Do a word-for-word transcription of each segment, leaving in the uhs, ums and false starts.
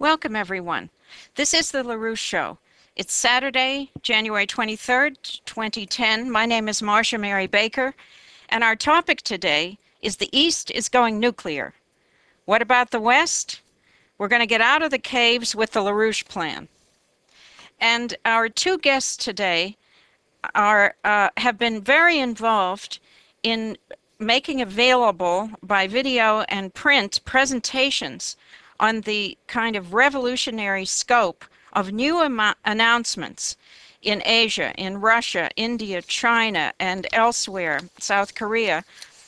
Welcome, everyone. This is the LaRouche Show. It's Saturday, January twenty-third, twenty ten. My name is Marcia Mary Baker, and our topic today is the East is going nuclear. What about the West? We're going to get out of the caves with the LaRouche Plan. And our two guests today are uh, have been very involved in making available by video and print presentations on the kind of revolutionary scope of new am- announcements in Asia, in Russia, India, China, and elsewhere, South Korea,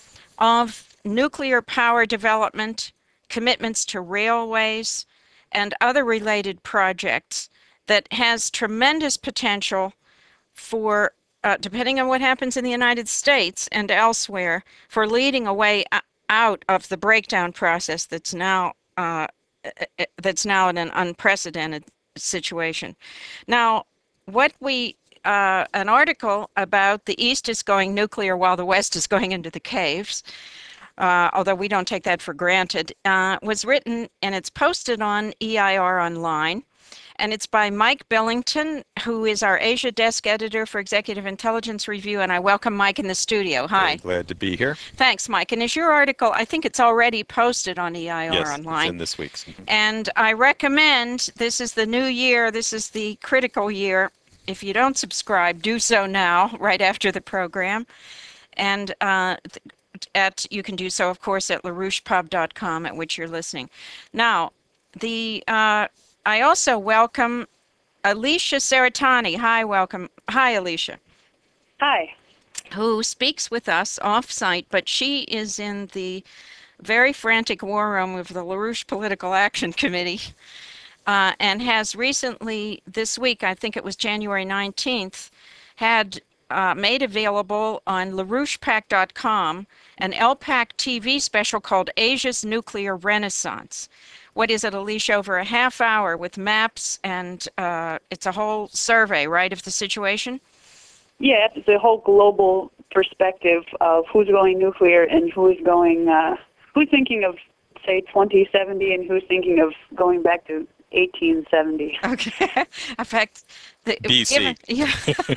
of nuclear power development, commitments to railways, and other related projects that has tremendous potential for, uh, depending on what happens in the United States and elsewhere, for leading a way out of the breakdown process that's now uh, that's now in an unprecedented situation. Now, what we uh, an article about the East is going nuclear while the West is going into the caves, uh, although we don't take that for granted, uh, was written and it's posted on E I R Online. And it's by Mike Billington, who is our Asia Desk Editor for Executive Intelligence Review, and I welcome Mike in the studio. Hi. Very glad to be here. Thanks, Mike. And is your article, I think it's already posted on E I R Yes, Online. it's in this week's. And I recommend, this is the new year, this is the critical year. If you don't subscribe, do so now, right after the program. And uh, at you can do so, of course, at larouche pub dot com, at which you're listening. Now, the... Uh, I also welcome Alicia Seratani. Hi, welcome. Hi, Alicia. Hi. Who speaks with us off-site, but she is in the very frantic war room of the LaRouche Political Action Committee uh, and has recently, this week, I think it was January nineteenth, had uh, made available on larouche pac dot com an L PAC T V special called Asia's Nuclear Renaissance. What is it, Alicia, over a half hour with maps, and uh, it's a whole survey, right, of the situation? Yeah, it's a whole global perspective of who's going nuclear and who's going, uh, who's thinking of, say, twenty seventy and who's thinking of going back to eighteen seventy. Okay. In fact, the, B C. Given, yeah.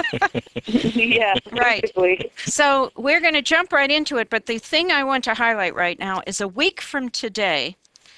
Yeah, right. basically. So we're going to jump right into it, but the thing I want to highlight right now is a week from today,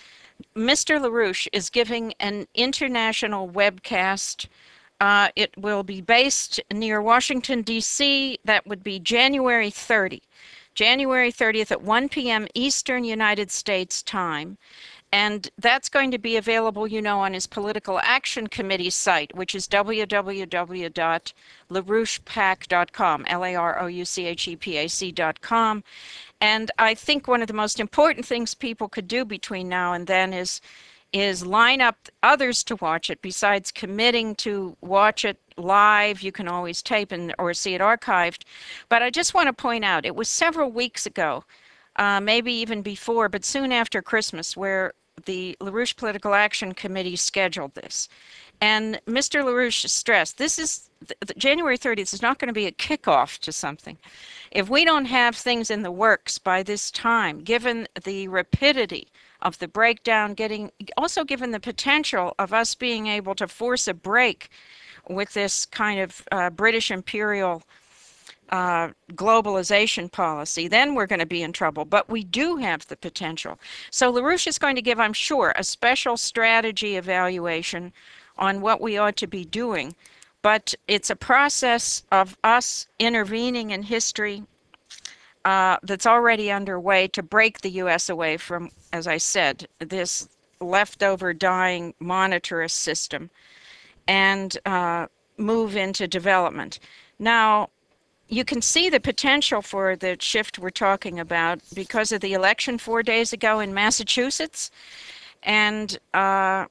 Mister LaRouche is giving an international webcast. Uh, it will be based near Washington, D C That would be January thirtieth. January thirtieth at one p m Eastern United States time. And that's going to be available, you know, on his Political Action Committee site, which is w w w dot larouche pac dot com, L A R O U C H E P A C dot com. And I think one of the most important things people could do between now and then is is line up others to watch it. Besides committing to watch it live, you can always tape and or see it archived. But I just want to point out, it was several weeks ago, uh, maybe even before, but soon after Christmas, where the LaRouche Political Action Committee scheduled this. And Mister LaRouche stressed, this is, January thirtieth is not going to be a kickoff to something. If we don't have things in the works by this time, given the rapidity of the breakdown, getting also given the potential of us being able to force a break with this kind of uh, British imperial uh, globalization policy, then we're going to be in trouble. But we do have the potential. So LaRouche is going to give, I'm sure, a special strategy evaluation on what we ought to be doing. But it's a process of us intervening in history uh, that's already underway to break the U S away from, as I said, this leftover dying monetarist system and uh, move into development. Now, you can see the potential for the shift we're talking about because of the election four days ago in Massachusetts and uh,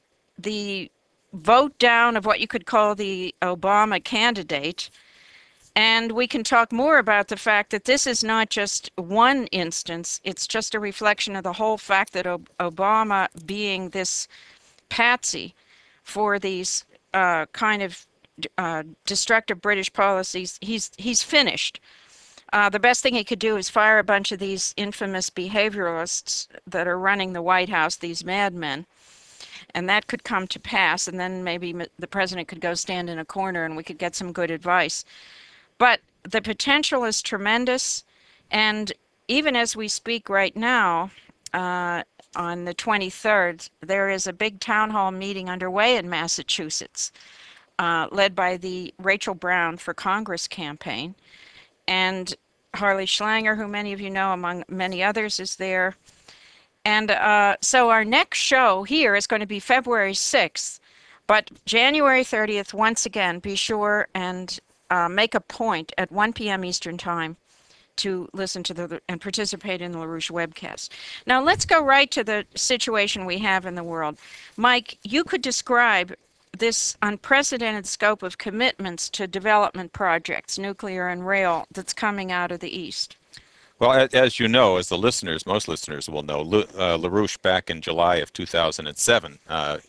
the vote down of what you could call the Obama candidate. And we can talk more about the fact that this is not just one instance, it's just a reflection of the whole fact that Ob- Obama, being this patsy for these uh, kind of uh, destructive British policies, he's he's finished. Uh, the best thing he could do is fire a bunch of these infamous behavioralists that are running the White House, these madmen. and that could come to pass, and then maybe the president could go stand in a corner and we could get some good advice. But the potential is tremendous, and even as we speak right now, uh, on the twenty-third, there is a big town hall meeting underway in Massachusetts, uh, led by the Rachel Brown for Congress campaign. And Harley Schlanger, who many of you know, among many others, is there. And uh, so our next show here is going to be February sixth, but January thirtieth, once again, be sure and uh, make a point at one p m Eastern Time to listen to the and participate in the LaRouche webcast. Now let's go right to the situation we have in the world. Mike, you could describe this unprecedented scope of commitments to development projects, nuclear and rail, that's coming out of the East. Well, as you know, as the listeners, most listeners will know, uh, LaRouche back in July of two thousand seven uh,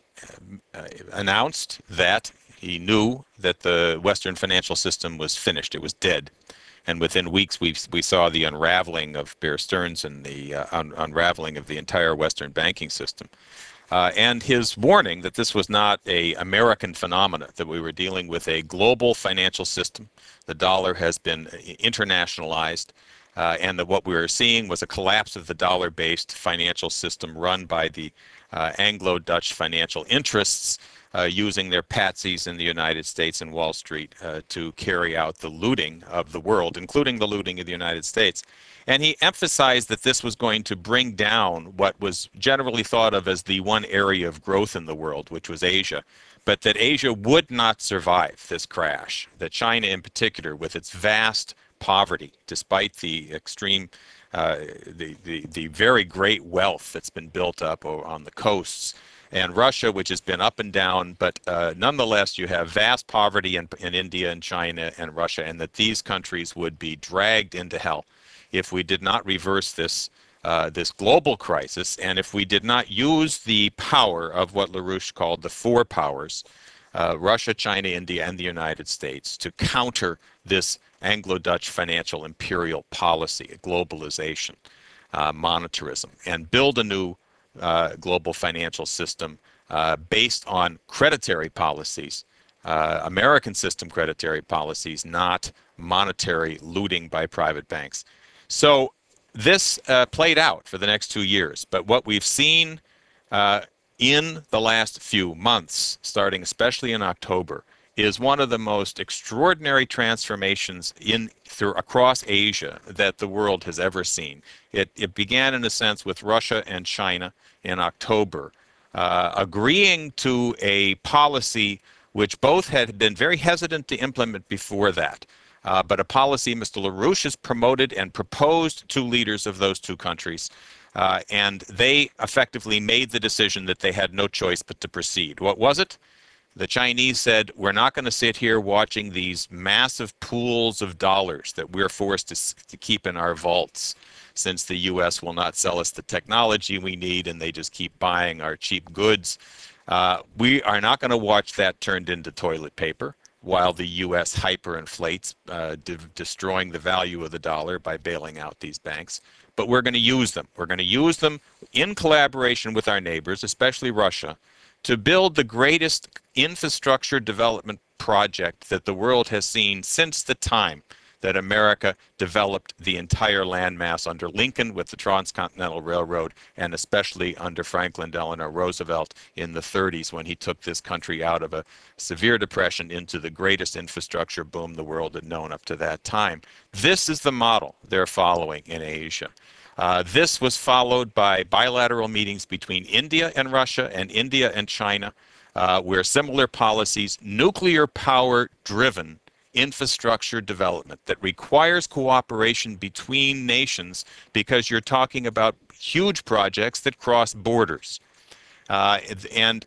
announced that he knew that the Western financial system was finished. It was dead. And within weeks, we we saw the unraveling of Bear Stearns and the uh, un unraveling of the entire Western banking system. Uh, and his warning that this was not a American phenomena, that we were dealing with a global financial system. The dollar has been internationalized, uh, and that what we were seeing was a collapse of the dollar-based financial system run by the uh, Anglo-Dutch financial interests, Uh, using their patsies in the United States and Wall Street uh, to carry out the looting of the world, including the looting of the United States. And he emphasized that this was going to bring down what was generally thought of as the one area of growth in the world, which was Asia, but that Asia would not survive this crash, that China in particular, with its vast poverty, despite the extreme, uh, the, the, the very great wealth that's been built up on the coasts, and Russia, which has been up and down, but uh, nonetheless, you have vast poverty in, in India and China and Russia, and that these countries would be dragged into hell if we did not reverse this uh, this global crisis, and if we did not use the power of what LaRouche called the four powers, uh, Russia, China, India, and the United States, to counter this Anglo-Dutch financial imperial policy, globalization, uh, monetarism, and build a new Uh, global financial system uh, based on creditary policies, uh, American system creditary policies, not monetary looting by private banks. So this uh, played out for the next two years. But what we've seen uh, in the last few months, starting especially in October, is one of the most extraordinary transformations in through across Asia that the world has ever seen. It, it began in a sense with Russia and China in October, uh, agreeing to a policy which both had been very hesitant to implement before that, uh, but a policy Mister LaRouche has promoted and proposed to leaders of those two countries. Uh, and they effectively made the decision that they had no choice but to proceed. What was it? The Chinese said, we're not going to sit here watching these massive pools of dollars that we're forced to, to keep in our vaults, since the U S will not sell us the technology we need and they just keep buying our cheap goods. Uh, we are not going to watch that turned into toilet paper while the U S hyperinflates, uh, de destroying the value of the dollar by bailing out these banks. But we're going to use them. We're going to use them in collaboration with our neighbors, especially Russia, to build the greatest infrastructure development project that the world has seen since the time that America developed the entire landmass under Lincoln with the Transcontinental Railroad, and especially under Franklin Delano Roosevelt in the thirties, when he took this country out of a severe depression into the greatest infrastructure boom the world had known up to that time. This is the model they're following in Asia. Uh, this was followed by bilateral meetings between India and Russia and India and China, uh, where similar policies, nuclear power driven infrastructure development that requires cooperation between nations, because you're talking about huge projects that cross borders. Uh, and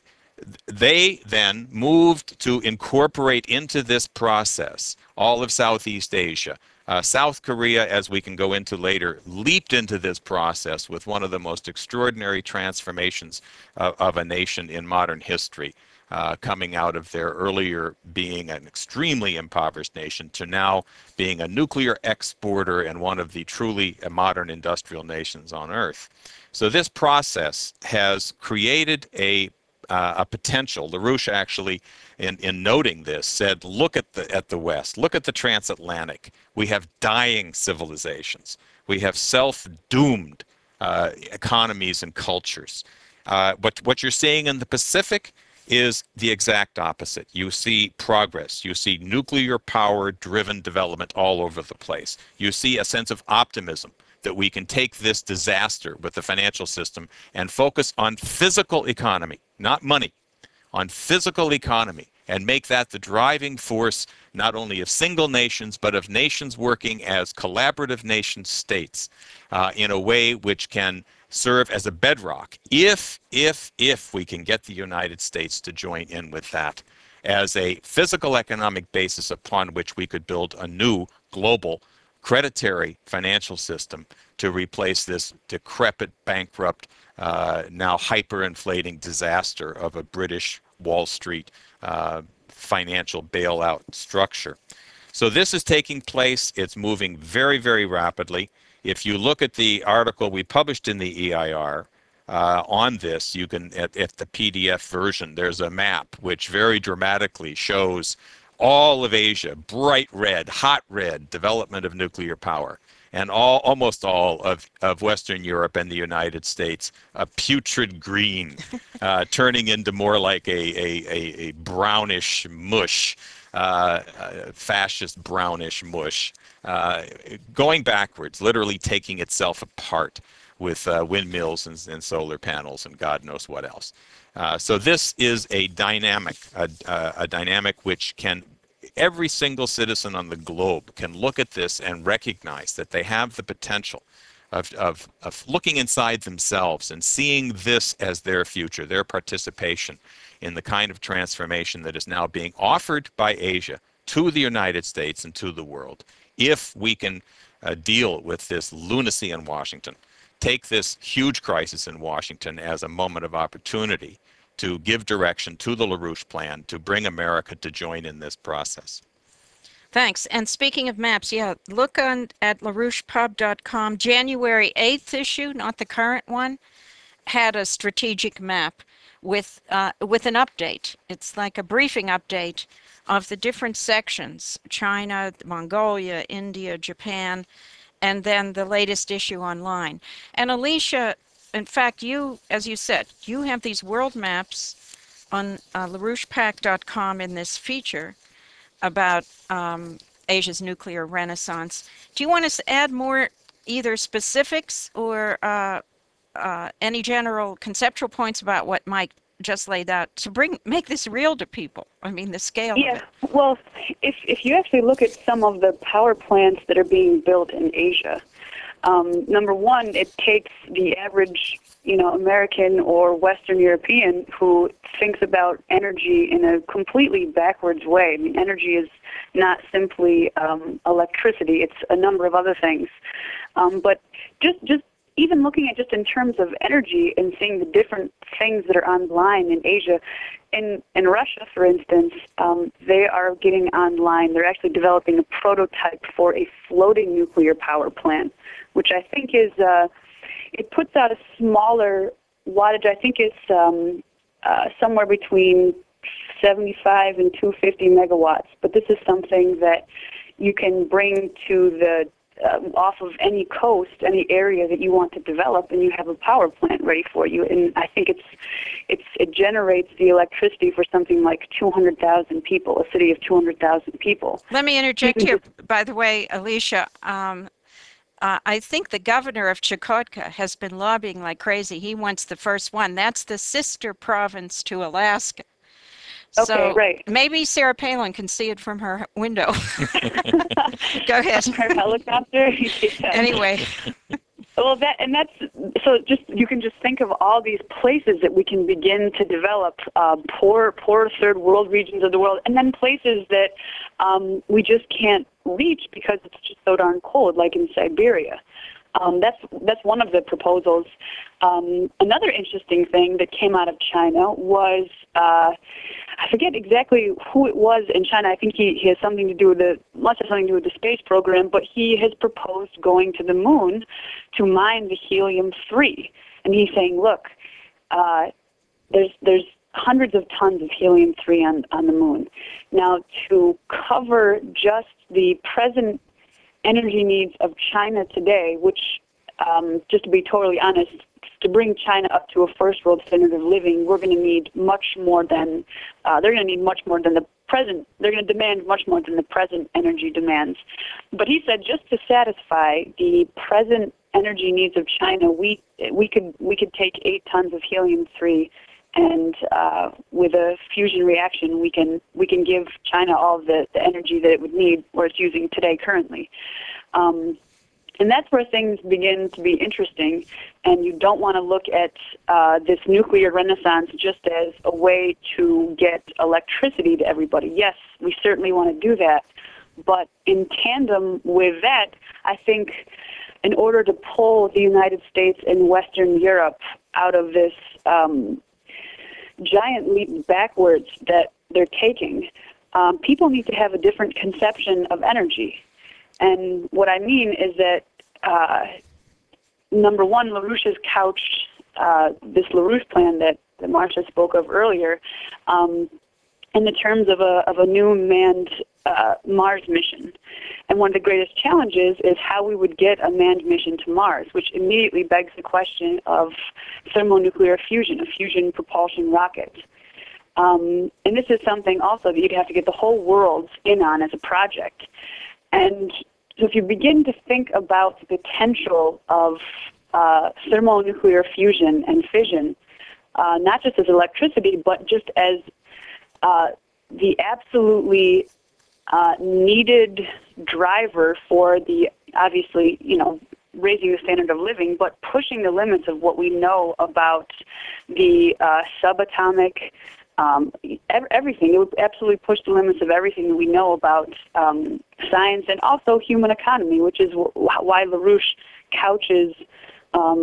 they then moved to incorporate into this process all of Southeast Asia. Uh, South Korea, as we can go into later, leaped into this process with one of the most extraordinary transformations uh, of a nation in modern history, uh, coming out of their earlier being an extremely impoverished nation to now being a nuclear exporter and one of the truly modern industrial nations on Earth. So this process has created a uh, a potential. LaRouche actually, in, in noting this, said, look at the, at the West, look at the transatlantic. We have dying civilizations. We have self-doomed uh, economies and cultures. Uh, but what you're seeing in the Pacific is the exact opposite. You see progress. You see nuclear power driven development all over the place. You see a sense of optimism that we can take this disaster with the financial system and focus on physical economy, not money, on physical economy, and make that the driving force not only of single nations, but of nations working as collaborative nation states uh, in a way which can serve as a bedrock, if, if, if we can get the United States to join in with that as a physical economic basis upon which we could build a new global creditary financial system to replace this decrepit, bankrupt, uh, now hyperinflating disaster of a British Wall Street uh, financial bailout structure. So this is taking place. It's moving very, very rapidly. If you look at the article we published in the E I R uh, on this, you can, at, at the P D F version, there's a map which very dramatically shows all of Asia, bright red, hot red, development of nuclear power, and all, almost all of, of Western Europe and the United States, a putrid green, uh, turning into more like a, a, a, a brownish mush, uh, uh, fascist brownish mush, uh, going backwards, literally taking itself apart with uh, windmills and, and solar panels and God knows what else. Uh, so this is a dynamic, a, a, a dynamic which can, every single citizen on the globe can look at this and recognize that they have the potential of, of, of looking inside themselves and seeing this as their future, their participation in the kind of transformation that is now being offered by Asia to the United States and to the world. If we can uh, deal with this lunacy in Washington, take this huge crisis in Washington as a moment of opportunity to give direction to the LaRouche Plan, to bring America to join in this process. Thanks. And speaking of maps, yeah, look on at LaRouche Pub dot com. January eighth issue, not the current one, had a strategic map with uh, with an update. It's like a briefing update of the different sections: China, Mongolia, India, Japan, and then the latest issue online. And Alicia, in fact, you, as you said, you have these world maps on uh, LaRouche Pac dot com in this feature about um, Asia's nuclear renaissance. Do you want us to add more either specifics or uh, uh, any general conceptual points about what Mike just laid out to bring make this real to people? I mean, the scale Yeah, of it. well, if if you actually look at some of the power plants that are being built in Asia, um, number one, it takes the average, you know, American or Western European who thinks about energy in a completely backwards way. I mean, energy is not simply um, electricity; it's a number of other things. Um, but just just even looking at just in terms of energy and seeing the different things that are online in Asia, in in Russia, for instance, um, they are getting online. They're actually developing a prototype for a floating nuclear power plant, which I think is uh, it puts out a smaller wattage. I think it's um, uh, somewhere between seventy-five and two hundred fifty megawatts. But this is something that you can bring to the Uh, off of any coast, any area that you want to develop, and you have a power plant ready for you. And I think it's, it's it generates the electricity for something like two hundred thousand people, a city of two hundred thousand people. Let me interject Even here, just- by the way, Alicia. Um, uh, I think the governor of Chukotka has been lobbying like crazy. He wants the first one. That's the sister province to Alaska. So Okay, right. maybe Sarah Palin can see it from her window. Go ahead. Her helicopter. Yeah. Anyway, Well, that and that's so. Just you can just think of all these places that we can begin to develop, uh, poor, poor third world regions of the world, and then places that um, we just can't reach because it's just so darn cold, like in Siberia. Um, that's that's one of the proposals. Um, another interesting thing that came out of China was uh, I forget exactly who it was in China. I think he, he has something to do with the must have something to do with the space program. But he has proposed going to the moon to mine the helium three, and he's saying, look, uh, there's there's hundreds of tons of helium three on, on the moon. Now, to cover just the present energy needs of China today, which, um, just to be totally honest, to bring China up to a first world standard of living, we're going to need much more than, uh, they're going to need much more than the present, they're going to demand much more than the present energy demands. But he said just to satisfy the present energy needs of China, we we could we could take eight tons of helium three, and uh, with a fusion reaction, we can we can give China all the, the energy that it would need, or it's using today currently. Um, And that's where things begin to be interesting, and you don't want to look at uh, this nuclear renaissance just as a way to get electricity to everybody. Yes, we certainly want to do that, but in tandem with that, I think in order to pull the United States and Western Europe out of this um, giant leap backwards that they're taking, um, people need to have a different conception of energy. And what I mean is that, uh, number one, LaRouche has couched uh, this LaRouche plan that, that Marcia spoke of earlier um, in the terms of a, of a new manned uh, Mars mission. And one of the greatest challenges is how we would get a manned mission to Mars, which immediately begs the question of thermonuclear fusion, a fusion propulsion rocket. Um, and this is something also that you'd have to get the whole world in on as a project. And so if you begin to think about the potential of uh, thermonuclear fusion and fission, uh, not just as electricity, but just as uh, the absolutely uh, needed driver for the, obviously, you know, raising the standard of living, but pushing the limits of what we know about the uh, subatomic, Um, everything. It would absolutely push the limits of everything that we know about um, science and also human economy, which is w- why LaRouche couches um,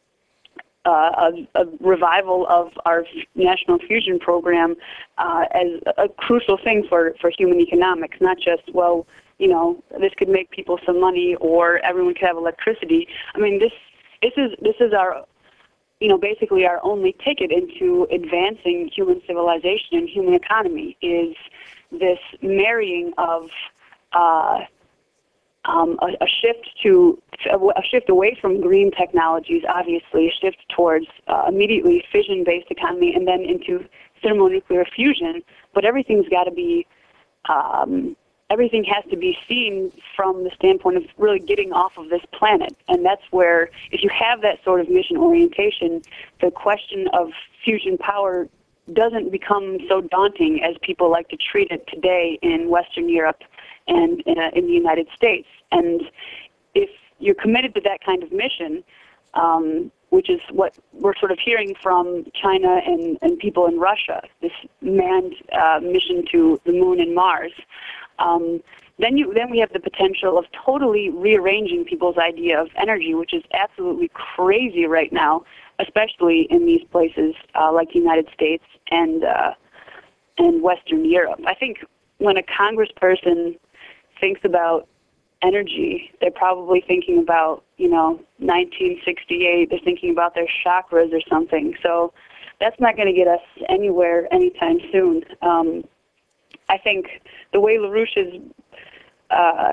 uh, a, a revival of our national fusion program uh, as a crucial thing for, for human economics, not just, well, you know, this could make people some money or everyone could have electricity. I mean, this this is this is our you know, basically our only ticket into advancing human civilization and human economy is this marrying of uh, um, a, a shift to a shift away from green technologies, obviously, a shift towards uh, immediately fission-based economy, and then into thermonuclear fusion. But everything's got to be um, everything has to be seen from the standpoint of really getting off of this planet. And that's where, if you have that sort of mission orientation, the question of fusion power doesn't become so daunting as people like to treat it today in Western Europe and in, uh, in the United States. And if you're committed to that kind of mission, um, which is what we're sort of hearing from China and, and people in Russia, this manned uh, mission to the moon and Mars, Um, then you then we have the potential of totally rearranging people's idea of energy, which is absolutely crazy right now, especially in these places uh, like the United States and uh, and Western Europe. I think when a congressperson thinks about energy, they're probably thinking about, you know, nineteen sixty-eight. They're thinking about their chakras or something. So that's not going to get us anywhere anytime soon. Um, I think the way LaRouche is, uh,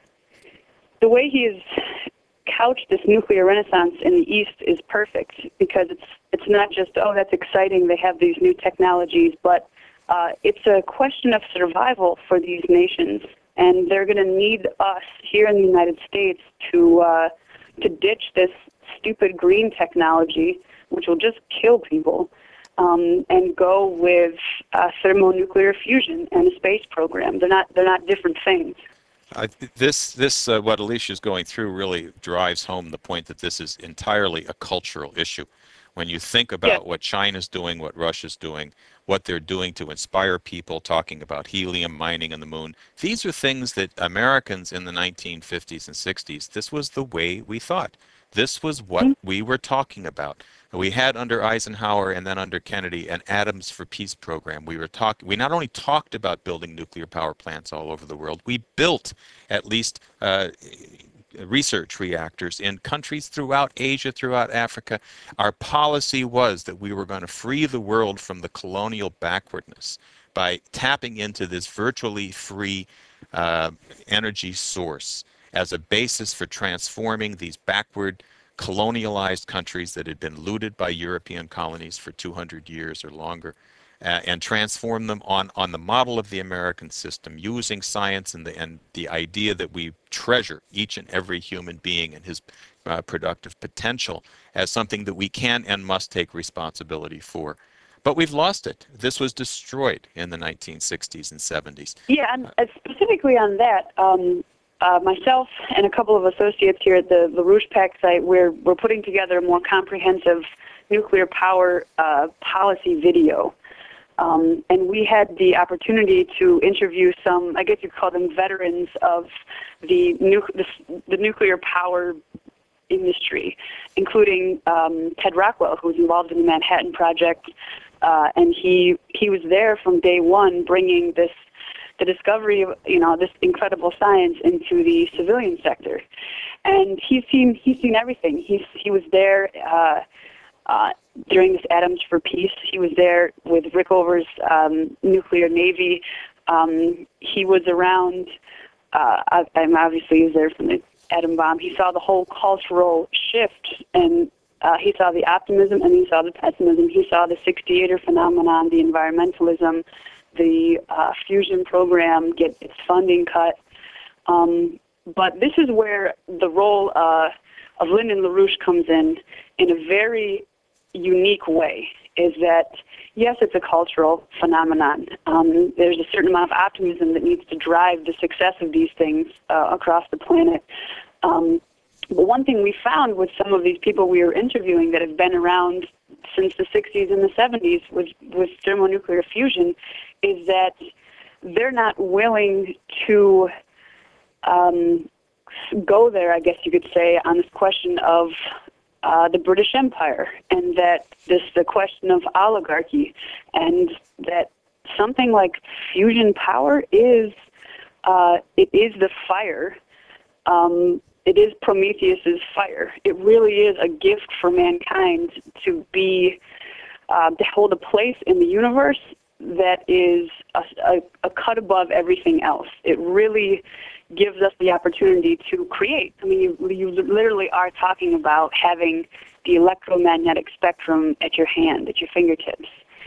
the way he has couched this nuclear renaissance in the East is perfect, because it's it's not just, oh, that's exciting, they have these new technologies, but uh, it's a question of survival for these nations, and they're going to need us here in the United States to uh, to ditch this stupid green technology, which will just kill people. Um, and go with uh, thermonuclear fusion and a space program. They're not they're not different things. Uh, this this uh, what Alicia is going through really drives home the point that this is entirely a cultural issue. When you think about Yeah. what China's doing, what Russia's doing, what they're doing to inspire people, talking about helium mining on the moon, these are things that Americans in the nineteen fifties and sixties, this was the way we thought. This was what Mm-hmm. we were talking about. We had under Eisenhower and then under Kennedy an Atoms for Peace program. We were talking. We not only talked about building nuclear power plants all over the world, we built at least uh, research reactors in countries throughout Asia, throughout Africa. Our policy was that we were going to free the world from the colonial backwardness by tapping into this virtually free uh, energy source as a basis for transforming these backward colonialized countries that had been looted by European colonies for two hundred years or longer, uh, and transform them on, on the model of the American system, using science and the, and the idea that we treasure each and every human being and his uh, productive potential as something that we can and must take responsibility for. But we've lost it. This was destroyed in the nineteen sixties and seventies. Yeah, and uh, specifically on that, um, uh, myself and a couple of associates here at the LaRouche PAC site, we're, we're putting together a more comprehensive nuclear power uh, policy video. Um, and we had the opportunity to interview some, I guess you'd call them veterans of the, nu the, the nuclear power industry, including um, Ted Rockwell, who was involved in the Manhattan Project. Uh, and he he was there from day one, bringing this the discovery of you know this incredible science into the civilian sector. And he's seen he's seen everything. He's he was there uh, uh, during this Atoms for Peace. He was there with Rickover's um, nuclear navy. Um, he was around. Uh, I, I'm obviously he was there from the atom bomb. He saw the whole cultural shift, and uh, he saw the optimism and he saw the pessimism. He saw the sixty-eighter phenomenon, the environmentalism, the uh, fusion program get its funding cut. Um, but this is where the role uh, of Lyndon LaRouche comes in in a very unique way, is that, yes, it's a cultural phenomenon. Um, there's a certain amount of optimism that needs to drive the success of these things uh, across the planet. Um, but one thing we found with some of these people we were interviewing that have been around since the sixties and the seventies with, with thermonuclear fusion is that they're not willing to um, go there, I guess you could say, on this question of uh, the British Empire, and that this the question of oligarchy, and that something like fusion power is uh, it is the fire. Um, it is Prometheus's fire. It really is a gift for mankind to be uh, to hold a place in the universe that is a, a, a cut above everything else. It really gives us the opportunity to create. I mean, you, you literally are talking about having the electromagnetic spectrum at your hand, at your fingertips.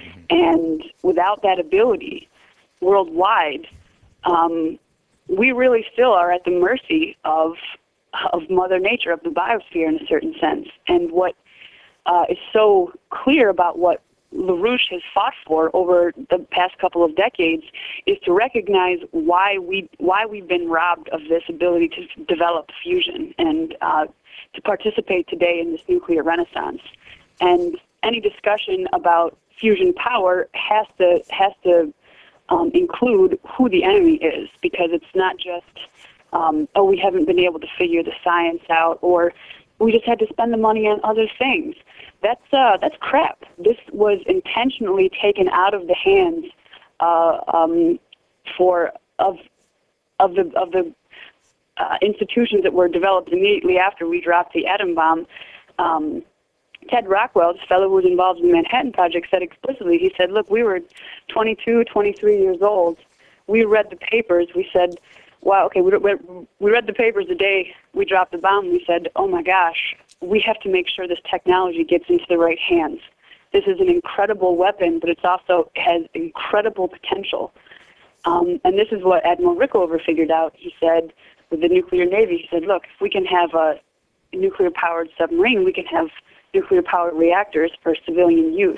And without that ability worldwide, um, we really still are at the mercy of of Mother Nature, of the biosphere in a certain sense. And what uh, is so clear about what LaRouche has fought for over the past couple of decades is to recognize why we why we've been robbed of this ability to develop fusion and uh, to participate today in this nuclear renaissance. And any discussion about fusion power has to has to um, include who the enemy is, because it's not just um, oh, we haven't been able to figure the science out, or we just had to spend the money on other things. That's uh, that's crap. This was intentionally taken out of the hands uh, um, for of of the of the uh, institutions that were developed immediately after we dropped the atom bomb. Um, Ted Rockwell, this fellow who was involved in the Manhattan Project, said explicitly, he said, look, we were twenty-two, twenty-three years old. We read the papers. We said, wow, okay, we, we read the papers the day we dropped the bomb. We said, oh, my gosh, we have to make sure this technology gets into the right hands. This is an incredible weapon, but it also has incredible potential. Um, and this is what Admiral Rickover figured out. He said, with the nuclear navy, he said, look, if we can have a nuclear-powered submarine, we can have nuclear-powered reactors for civilian use.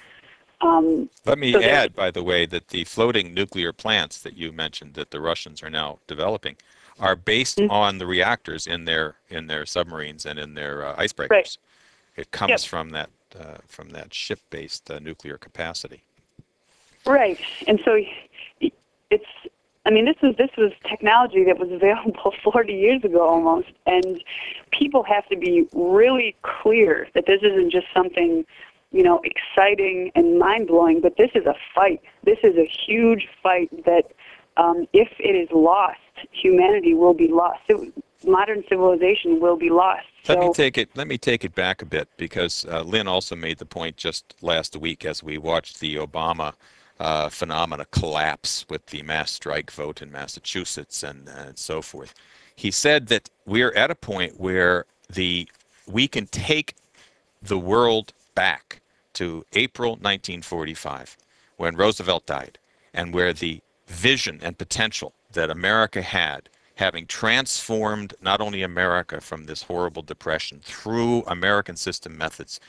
Um, Let me so add, by the way, that the floating nuclear plants that you mentioned that the Russians are now developing are based mm-hmm. on the reactors in their in their submarines and in their uh, icebreakers. Right. It comes yep. from that uh, from that ship-based uh, nuclear capacity. Right, and so it's. I mean, this was this was technology that was available forty years ago almost, and people have to be really clear that this isn't just something, you know, exciting and mind-blowing, but this is a fight. This is a huge fight that, um, if it is lost, humanity will be lost. It, modern civilization will be lost. Let so, me take it. Let me take it back a bit, because uh, Lynn also made the point just last week as we watched the Obama uh, phenomena collapse with the mass strike vote in Massachusetts and, and so forth. He said that we're at a point where the we can take the world back to April nineteen forty-five, when Roosevelt died, and where the vision and potential that America had, having transformed not only America from this horrible depression through American system methods,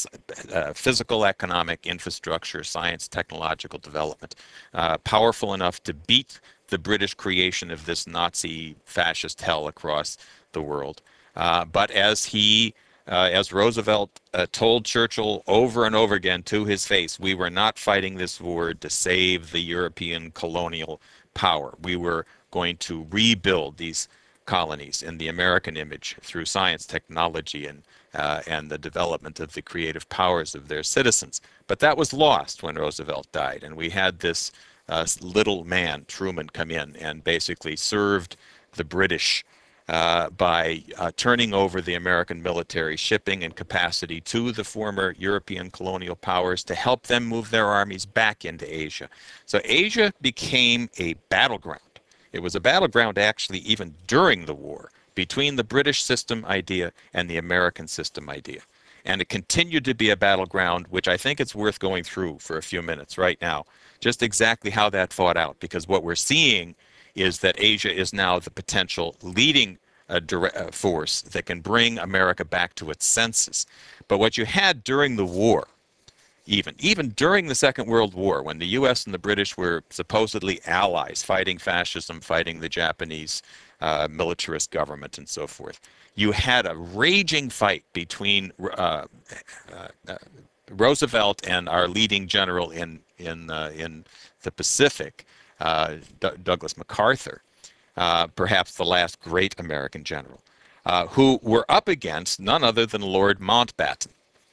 uh, physical, economic, infrastructure, science, technological development, uh, powerful enough to beat the British creation of this Nazi fascist hell across the world. Uh, but as he uh, as Roosevelt uh, told Churchill over and over again to his face, we were not fighting this war to save the European colonial power. We were going to rebuild these colonies in the American image through science, technology, and uh, and the development of the creative powers of their citizens. But that was lost when Roosevelt died, and we had this uh, little man, Truman, come in and basically served the British uh, by uh, turning over the American military shipping and capacity to the former European colonial powers to help them move their armies back into Asia. So Asia became a battleground. It was a battleground actually even during the war between the British system idea and the American system idea. And it continued to be a battleground, which I think it's worth going through for a few minutes right now, just exactly how that fought out, because what we're seeing is that Asia is now the potential leading uh, direct, force that can bring America back to its senses. But what you had during the war, even, even during the Second World War, when the U S and the British were supposedly allies, fighting fascism, fighting the Japanese uh, militarist government and so forth, you had a raging fight between uh, uh, uh, Roosevelt and our leading general in, in, uh, in the Pacific, uh, D Douglas MacArthur, uh, perhaps the last great American general, uh, who were up against none other than Lord Mountbatten,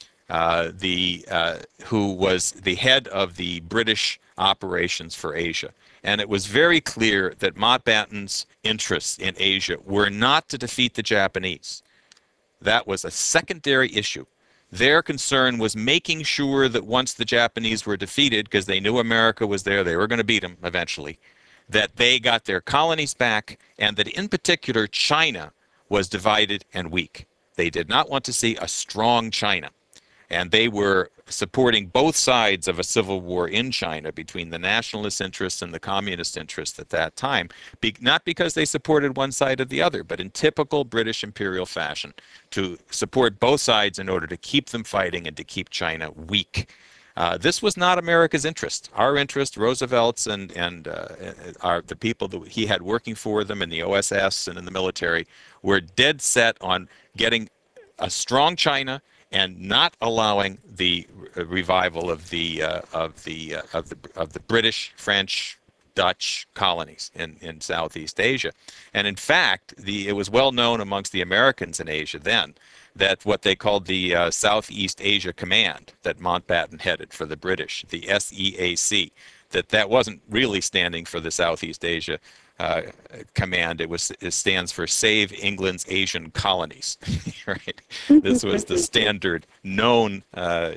uh, the, uh, who was the head of the British operations for Asia. And it was very clear that Mountbatten's interests in Asia were not to defeat the Japanese. That was a secondary issue. Their concern was making sure that once the Japanese were defeated, because they knew America was there, they were going to beat them eventually, that they got their colonies back, and that in particular China was divided and weak. They did not want to see a strong China. And they were supporting both sides of a civil war in China between the nationalist interests and the communist interests at that time, Be not because they supported one side or the other, but in typical British imperial fashion, to support both sides in order to keep them fighting and to keep China weak. Uh, this was not America's interest. Our interest, Roosevelt's and, and uh, our, the people that he had working for them in the O S S and in the military, were dead set on getting a strong China and not allowing the revival of the uh, of the uh, of the of the British, French, Dutch colonies in in Southeast Asia. And in fact, the it was well known amongst the Americans in Asia then that what they called the uh, Southeast Asia Command that Mountbatten headed for the British, the S E A C, that that wasn't really standing for the Southeast Asia Uh, command. It was it stands for Save England's Asian Colonies. Right? This was the standard known uh,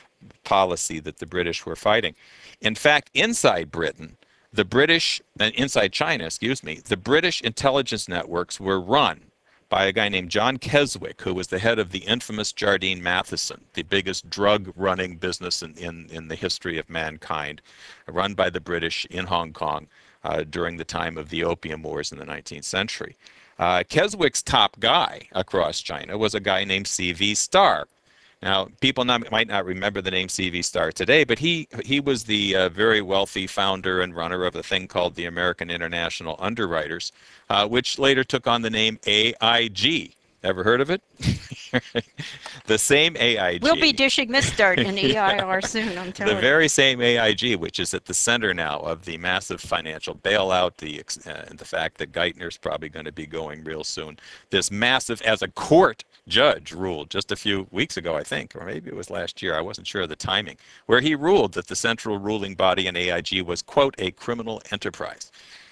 policy that the British were fighting. In fact, inside Britain, the British, uh, inside China, excuse me, the British intelligence networks were run by a guy named John Keswick, who was the head of the infamous Jardine Matheson, the biggest drug-running business in, in, in the history of mankind, run by the British in Hong Kong. Uh, during the time of the Opium Wars in the nineteenth century. Uh, Keswick's top guy across China was a guy named C V Starr. Now, people not, might not remember the name C V Starr today, but he, he was the uh, very wealthy founder and runner of a thing called the American International Underwriters, uh, which later took on the name A I G. Ever heard of it? The same A I G. We'll be dishing this dart in E I R soon, I'm telling you. The very same A I G, which is at the center now of the massive financial bailout, the uh, and the fact that Geithner's probably going to be going real soon. This massive, as a court judge ruled just a few weeks ago, I think, or maybe it was last year, I wasn't sure of the timing, where he ruled that the central ruling body in A I G was, quote, a criminal enterprise.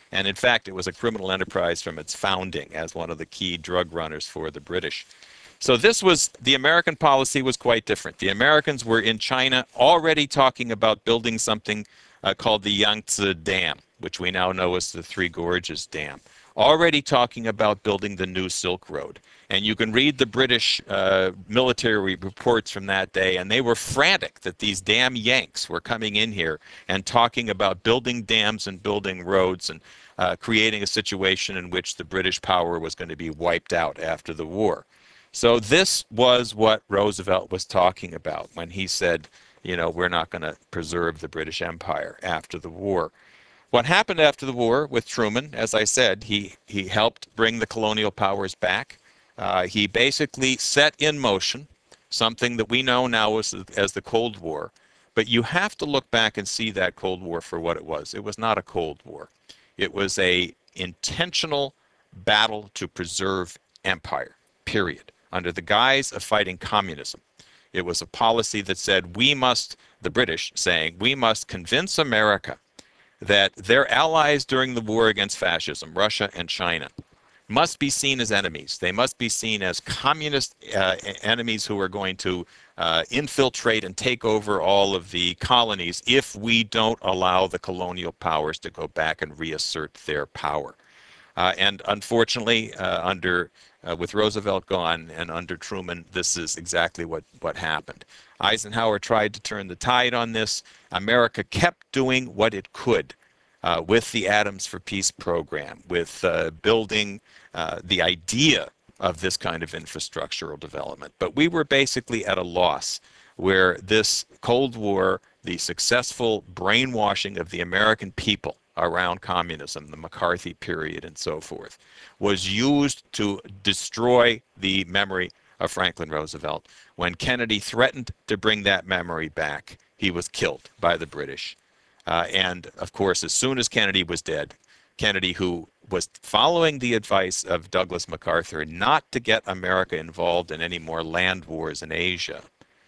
And in fact, it was a criminal enterprise from its founding as one of the key drug runners for the British. So this was, the American policy was quite different. The Americans were in China already talking about building something uh, called the Yangtze Dam, which we now know as the Three Gorges Dam. Already talking about building the new Silk Road. And you can read the British uh, military reports from that day, and they were frantic that these damn Yanks were coming in here and talking about building dams and building roads and uh, creating a situation in which the British power was going to be wiped out after the war. So this was what Roosevelt was talking about when he said, you know, we're not going to preserve the British Empire after the war. What happened after the war with Truman, as I said, he, he helped bring the colonial powers back. Uh, he basically set in motion something that we know now as, as the Cold War. But you have to look back and see that Cold War for what it was. It was not a Cold War. It was a intentional battle to preserve empire, period, under the guise of fighting communism. It was a policy that said we must, the British saying, we must convince America that their allies during the war against fascism, Russia and China, must be seen as enemies. They must be seen as communist uh, enemies who are going to uh, infiltrate and take over all of the colonies if we don't allow the colonial powers to go back and reassert their power. Uh, and unfortunately, uh, under uh, with Roosevelt gone and under Truman, this is exactly what, what happened. Eisenhower tried to turn the tide on this. America kept doing what it could uh, with the Atoms for Peace program, with uh, building uh, the idea of this kind of infrastructural development. But we were basically at a loss where this Cold War, the successful brainwashing of the American people around communism, the McCarthy period and so forth, was used to destroy the memory of Franklin Roosevelt. When Kennedy threatened to bring that memory back, he was killed by the British. Uh, and of course, as soon as Kennedy was dead, Kennedy, who was following the advice of Douglas MacArthur not to get America involved in any more land wars in Asia,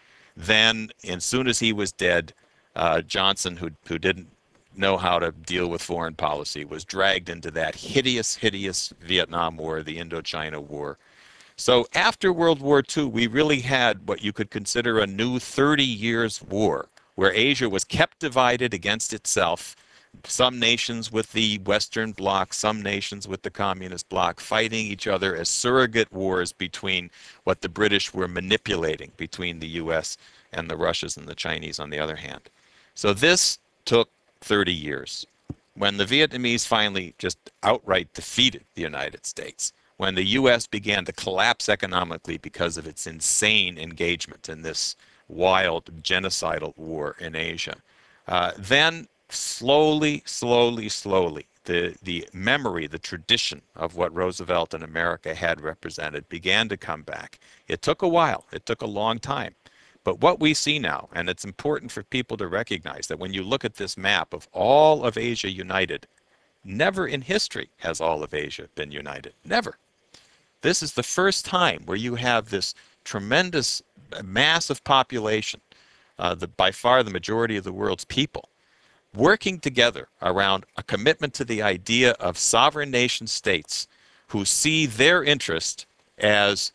then as soon as he was dead, uh, Johnson, who, who didn't know how to deal with foreign policy, was dragged into that hideous, hideous Vietnam War, the Indochina War. So after World War Two, we really had what you could consider a new thirty years war, where Asia was kept divided against itself, some nations with the Western Bloc, some nations with the Communist Bloc, fighting each other as surrogate wars between what the British were manipulating between the U S and the Russians and the Chinese on the other hand. So this took thirty years. When the Vietnamese finally just outright defeated the United States, when the U S began to collapse economically because of its insane engagement in this wild genocidal war in Asia, uh, then slowly, slowly, slowly, the, the memory, the tradition of what Roosevelt and America had represented began to come back. It took a while. It took a long time. But what we see now, and it's important for people to recognize that when you look at this map of all of Asia united, never in history has all of Asia been united. Never. This is the first time where you have this tremendous massive population, uh, the, by far the majority of the world's people, working together around a commitment to the idea of sovereign nation states who see their interest as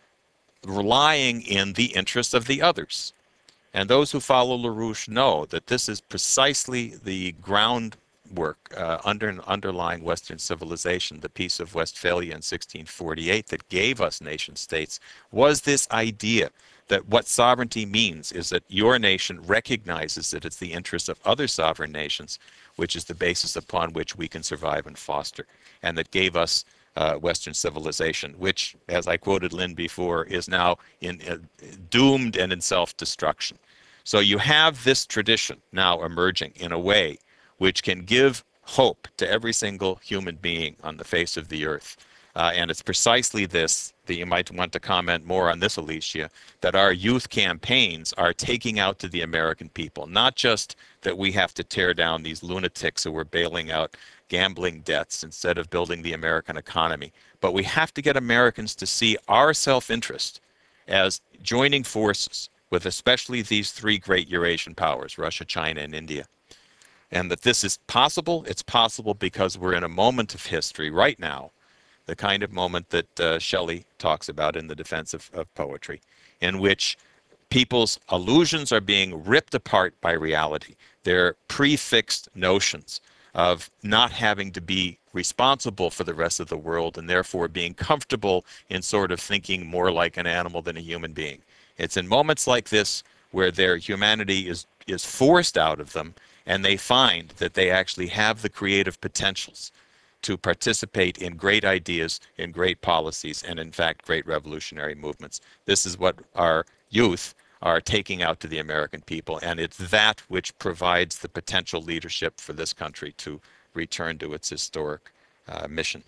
relying in the interests of the others. And those who follow LaRouche know that this is precisely the groundwork uh, under, underlying Western civilization. The Peace of Westphalia in sixteen forty-eight that gave us nation states was this idea that what sovereignty means is that your nation recognizes that it's the interest of other sovereign nations, which is the basis upon which we can survive and foster, and that gave us Uh, Western civilization, which, as I quoted Lynn before, is now in, uh, doomed and in self-destruction. So you have this tradition now emerging in a way which can give hope to every single human being on the face of the earth. Uh, and it's precisely this that you might want to comment more on this, Alicia, that our youth campaigns are taking out to the American people. Not just that we have to tear down these lunatics who are bailing out gambling debts instead of building the American economy, but we have to get Americans to see our self-interest as joining forces with especially these three great Eurasian powers, Russia, China, and India, And that this is possible, it's possible because we're in a moment of history right now, the kind of moment that uh, Shelley talks about in The Defense of, of Poetry, in which people's illusions are being ripped apart by reality. Their prefixed notions of not having to be responsible for the rest of the world and therefore being comfortable in sort of thinking more like an animal than a human being. It's in moments like this where their humanity is, is forced out of them, and they find that they actually have the creative potentials to participate in great ideas, in great policies, and in fact, great revolutionary movements. This is what our youth are taking out to the American people, and it's that which provides the potential leadership for this country to return to its historic uh, mission.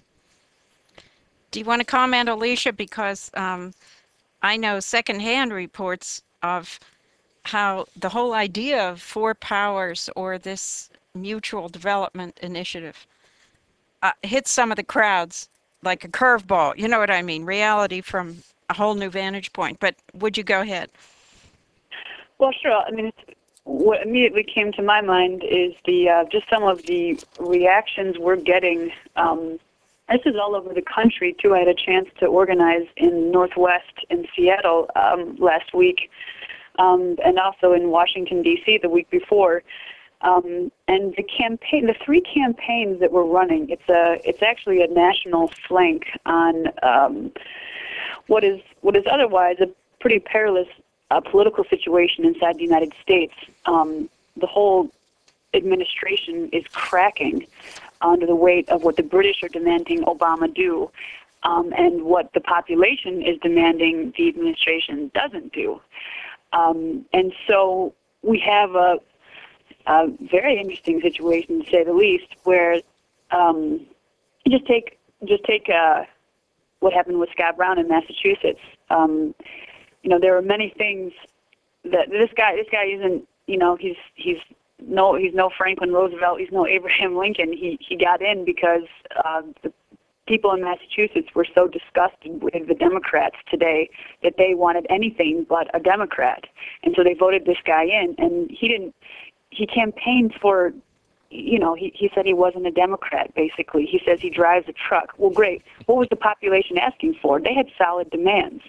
Do you want to comment, Alicia? Because um, I know secondhand reports of how the whole idea of four powers or this mutual development initiative uh, hits some of the crowds like a curveball. You know what I mean? Reality from a whole new vantage point. But would you go ahead? Well, sure. I mean, it's, what immediately came to my mind is the uh, just some of the reactions we're getting. Um, this is all over the country too. I had a chance to organize in Northwest in Seattle um, last week, um, and also in Washington D C the week before. Um, and the campaign, the three campaigns that we're running, it's a, it's actually a national flank on um, what is what is otherwise a pretty perilous uh, political situation inside the United States. Um, the whole administration is cracking under the weight of what the British are demanding Obama do, um, and what the population is demanding the administration doesn't do. Um, and so we have a A very interesting situation, to say the least, where um, just take just take uh, what happened with Scott Brown in Massachusetts. Um, you know, there are many things that this guy this guy isn't. You know, he's he's no he's no Franklin Roosevelt. He's no Abraham Lincoln. He he got in because uh, the people in Massachusetts were so disgusted with the Democrats today that they wanted anything but a Democrat, and so they voted this guy in, and he didn't. He campaigned for, you know, he, he said he wasn't a Democrat, basically. He says he drives a truck. Well, great. What was the population asking for? They had solid demands.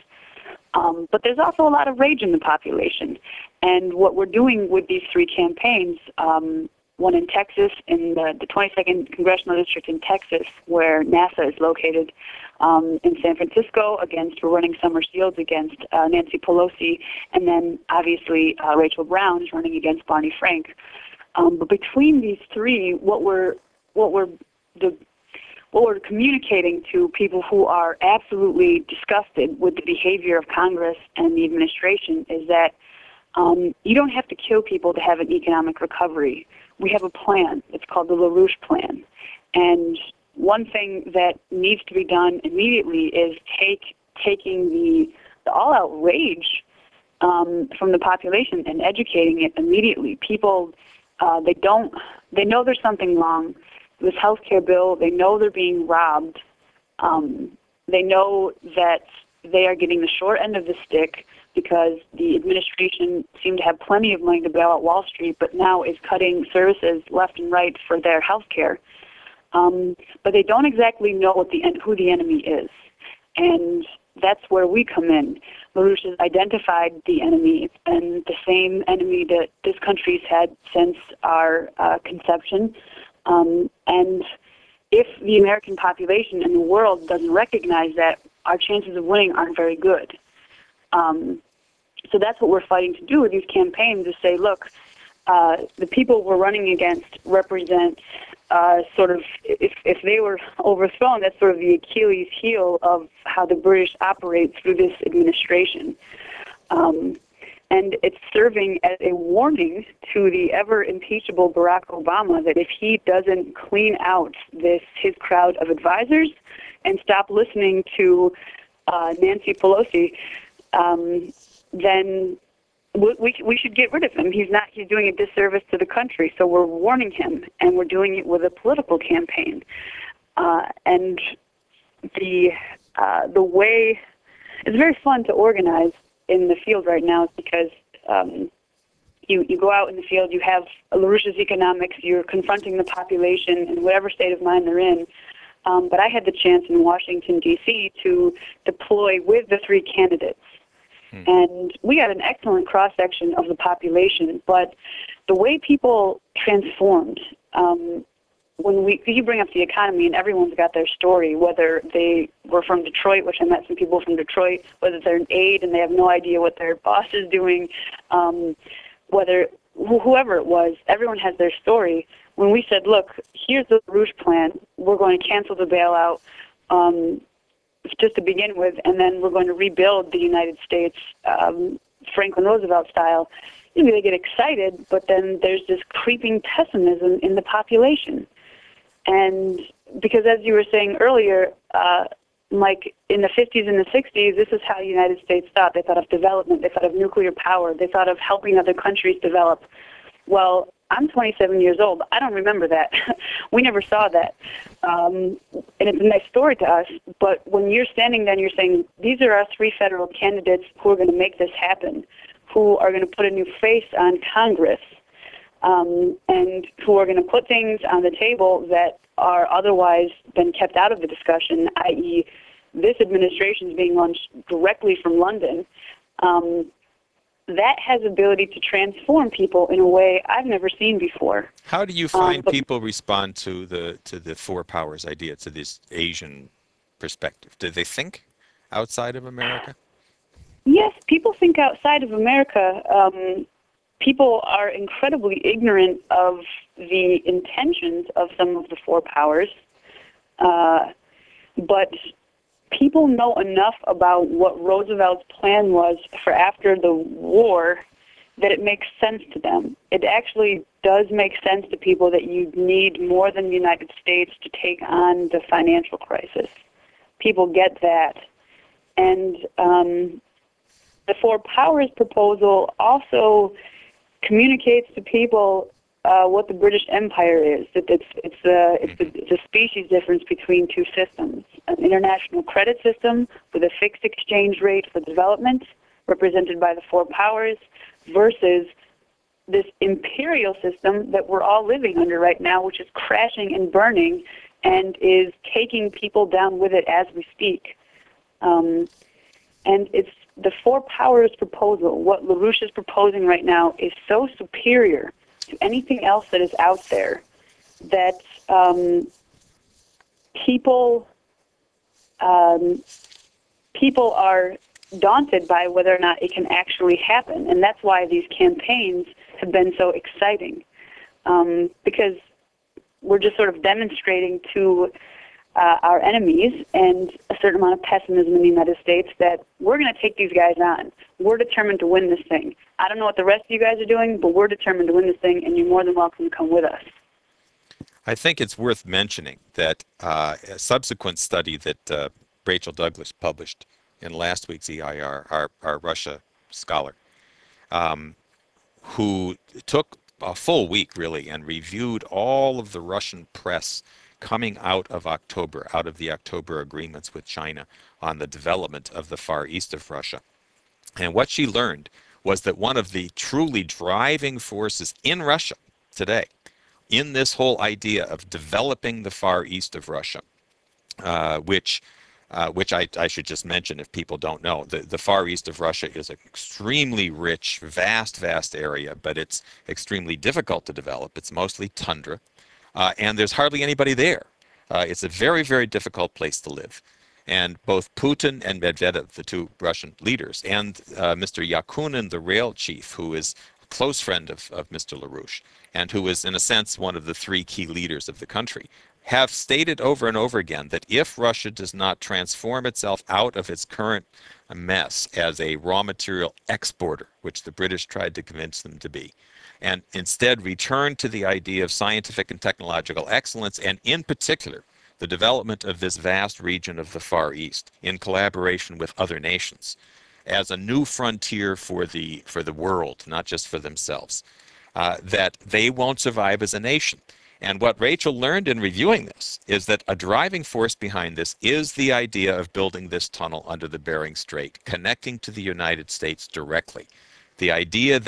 Um, but there's also a lot of rage in the population. And what we're doing with these three campaigns, um, one in Texas, in the, the twenty-second Congressional District in Texas, where NASA is located, um, in San Francisco, against, we're running Summer Shields against uh, Nancy Pelosi, and then obviously uh, Rachel Brown is running against Barney Frank. Um, but between these three, what we're what we're the what we're communicating to people who are absolutely disgusted with the behavior of Congress and the administration is that um, you don't have to kill people to have an economic recovery. We have a plan. It's called the LaRouche Plan. And one thing that needs to be done immediately is take taking the, the all-out rage um, from the population and educating it immediately. People, uh, they don't, they know there's something wrong. This health care bill, they know they're being robbed. Um, they know that they are getting the short end of the stick because the administration seemed to have plenty of money to bail out Wall Street, but now is cutting services left and right for their health care. Um, but they don't exactly know what the who the enemy is. And that's where we come in. LaRouche has identified the enemy. It's been the same enemy that this country's had since our uh, conception. Um, and if the American population and the world doesn't recognize that, our chances of winning aren't very good. Um, so that's what we're fighting to do with these campaigns, is say, look, uh, the people we're running against represent uh, sort of, if, if they were overthrown, that's sort of the Achilles heel of how the British operate through this administration. Um, and it's serving as a warning to the ever-impeachable Barack Obama that if he doesn't clean out this his crowd of advisors and stop listening to uh, Nancy Pelosi, um, then we, we we should get rid of him. He's not. He's doing a disservice to the country. So we're warning him, and we're doing it with a political campaign. Uh, and the uh, the way it's very fun to organize in the field right now is because um, you, you go out in the field, you have LaRouche's economics, you're confronting the population in whatever state of mind they're in. Um, but I had the chance in Washington, D C to deploy with the three candidates. Hmm. And we got an excellent cross-section of the population, but the way people transformed, um, when we, you bring up the economy and everyone's got their story, whether they were from Detroit, which I met some people from Detroit, whether they're an aide and they have no idea what their boss is doing, um, whether wh- whoever it was, everyone has their story. When we said, look, here's the LaRouche plan, we're going to cancel the bailout um, just to begin with, and then we're going to rebuild the United States um, Franklin Roosevelt style, you know, they get excited, but then there's this creeping pessimism in the population. And because as you were saying earlier, uh, like in the fifties and the sixties, this is how the United States thought. They thought of development. They thought of nuclear power. They thought of helping other countries develop. Well, I'm twenty-seven years old. I don't remember that. We never saw that. Um, and it's a nice story to us. But when you're standing there and you're saying, these are our three federal candidates who are going to make this happen, who are going to put a new face on Congress, um, and who are going to put things on the table that are otherwise been kept out of the discussion, that is this administration is being launched directly from London, um, that has ability to transform people in a way I've never seen before. How do you find um, but, people respond to the to the four powers idea, to this Asian perspective? Do they think outside of America? Yes, people think outside of America. Um, people are incredibly ignorant of the intentions of some of the four powers, uh, but people know enough about what Roosevelt's plan was for after the war that it makes sense to them. It actually does make sense to people that you need more than the United States to take on the financial crisis. People get that. And um, the Four Powers proposal also communicates to people uh, what the British Empire is. That it's it's a it's a, it's a species difference between two systems: an international credit system with a fixed exchange rate for development, represented by the Four Powers, versus this imperial system that we're all living under right now, which is crashing and burning, and is taking people down with it as we speak. Um, and it's the Four Powers proposal. What LaRouche is proposing right now is so superior to anything else that is out there that um, people um, people are daunted by whether or not it can actually happen. And that's why these campaigns have been so exciting, um, because we're just sort of demonstrating to uh, our enemies and a certain amount of pessimism in the United States that we're going to take these guys on. We're determined to win this thing. I don't know what the rest of you guys are doing, but we're determined to win this thing, and you're more than welcome to come with us. I think it's worth mentioning that uh, a subsequent study that uh, Rachel Douglas published in last week's E I R, our, our Russia scholar, um, who took a full week really and reviewed all of the Russian press coming out of October, out of the October agreements with China on the development of the Far East of Russia. And what she learned was that one of the truly driving forces in Russia today, in this whole idea of developing the Far East of Russia, uh, which Uh, which I, I should just mention if people don't know. The, the Far East of Russia is an extremely rich, vast, vast area, but it's extremely difficult to develop. It's mostly tundra, uh, and there's hardly anybody there. Uh, it's a very, very difficult place to live. And both Putin and Medvedev, the two Russian leaders, and uh, Mister Yakunin, the rail chief, who is a close friend of, of Mister LaRouche, and who is, in a sense, one of the three key leaders of the country, have stated over and over again that if Russia does not transform itself out of its current mess as a raw material exporter, which the British tried to convince them to be, and instead return to the idea of scientific and technological excellence, and in particular, the development of this vast region of the Far East in collaboration with other nations as a new frontier for the, for the world, not just for themselves, uh, that they won't survive as a nation. And what Rachel learned in reviewing this is that a driving force behind this is the idea of building this tunnel under the Bering Strait, connecting to the United States directly. The idea that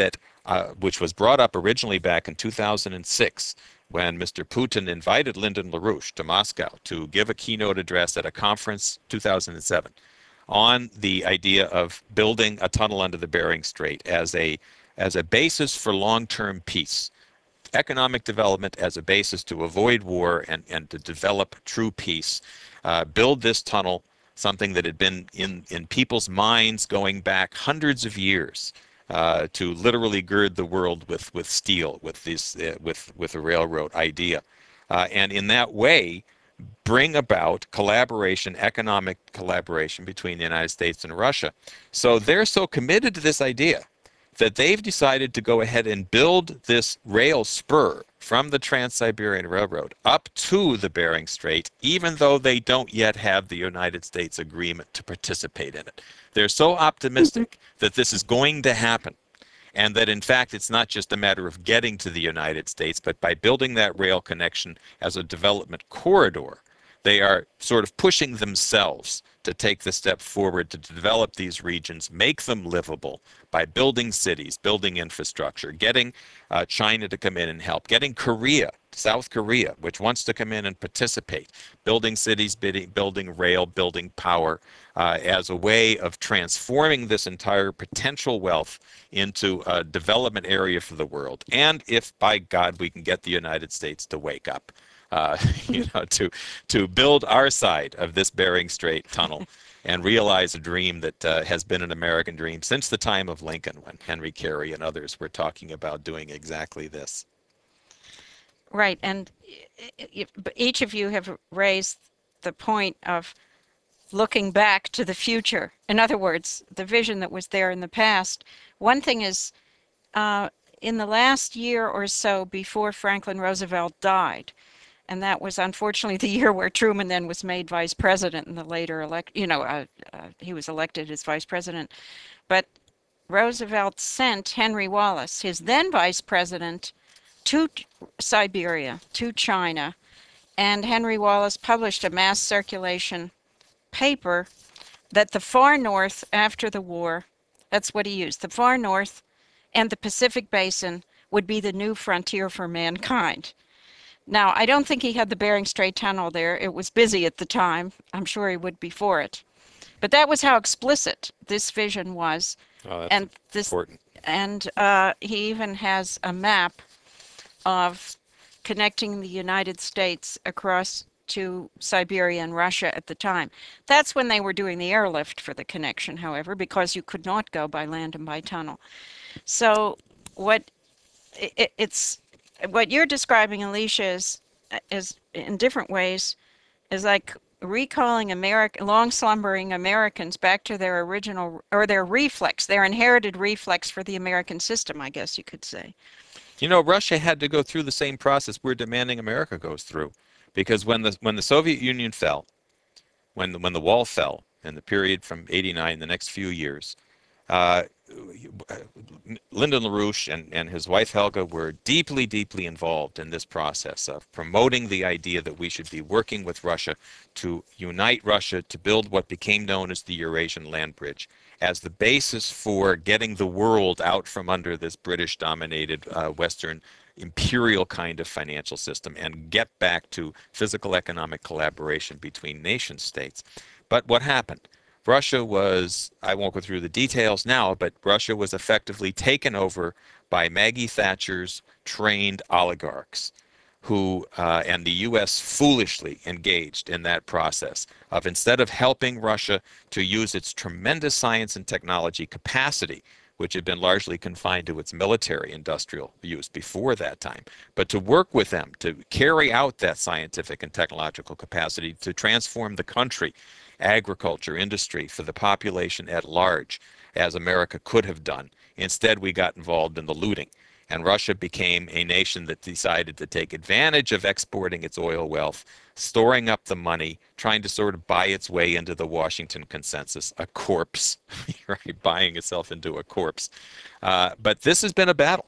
uh, which was brought up originally back in two thousand six when Mister Putin invited Lyndon LaRouche to Moscow to give a keynote address at a conference two thousand seven on the idea of building a tunnel under the Bering Strait as a as a basis for long-term peace, economic development as a basis to avoid war and, and to develop true peace. Uh, build this tunnel, something that had been in, in people's minds going back hundreds of years, uh, to literally gird the world with, with steel, with, this, uh, with, with a railroad idea. Uh, and in that way, bring about collaboration, economic collaboration between the United States and Russia. So they're so committed to this idea that they've decided to go ahead and build this rail spur from the Trans-Siberian Railroad up to the Bering Strait, even though they don't yet have the United States agreement to participate in it. They're so optimistic that this is going to happen, and that in fact it's not just a matter of getting to the United States, but by building that rail connection as a development corridor, they are sort of pushing themselves to take the step forward to develop these regions, make them livable by building cities, building infrastructure, getting uh, China to come in and help, getting Korea, South Korea, which wants to come in and participate, building cities, building, building rail, building power, uh, as a way of transforming this entire potential wealth into a development area for the world. And if, by God, we can get the United States to wake up. Uh, you know, to to build our side of this Bering Strait tunnel and realize a dream that uh, has been an American dream since the time of Lincoln, when Henry Carey and others were talking about doing exactly this. Right, and each of you have raised the point of looking back to the future. In other words, the vision that was there in the past. One thing is, uh, in the last year or so before Franklin Roosevelt died, and that was unfortunately the year where Truman then was made vice president in the later elect, you know, uh, uh, he was elected as vice president. But Roosevelt sent Henry Wallace, his then vice president, to Siberia, to China, and Henry Wallace published a mass circulation paper that the far north after the war, that's what he used, the far north and the Pacific Basin would be the new frontier for mankind. Now, I don't think he had the Bering Strait Tunnel there. It was busy at the time. I'm sure he would be for it. But that was how explicit this vision was. Oh, that's and this, important. And uh, he even has a map of connecting the United States across to Siberia and Russia at the time. That's when they were doing the airlift for the connection, however, because you could not go by land and by tunnel. So what it, it's what you're describing, Alicia, is, is in different ways, is like recalling American, long slumbering Americans back to their original, or their reflex, their inherited reflex for the American system, I guess you could say. You know, Russia had to go through the same process we're demanding America goes through, because when the when the Soviet Union fell, when the, when the wall fell in the period from eighty-nine, the next few years, uh, Lyndon LaRouche and, and his wife Helga were deeply, deeply involved in this process of promoting the idea that we should be working with Russia to unite Russia to build what became known as the Eurasian Land Bridge as the basis for getting the world out from under this British-dominated uh, Western imperial kind of financial system and get back to physical economic collaboration between nation states. But what happened? Russia was, I won't go through the details now, but Russia was effectively taken over by Maggie Thatcher's trained oligarchs who, uh, and the U S foolishly engaged in that process of, instead of helping Russia to use its tremendous science and technology capacity, which had been largely confined to its military industrial use before that time, but to work with them to carry out that scientific and technological capacity to transform the country, agriculture, industry, for the population at large, as America could have done. Instead, we got involved in the looting. And Russia became a nation that decided to take advantage of exporting its oil wealth, storing up the money, trying to sort of buy its way into the Washington Consensus, a corpse, right? Buying itself into a corpse. Uh, but this has been a battle.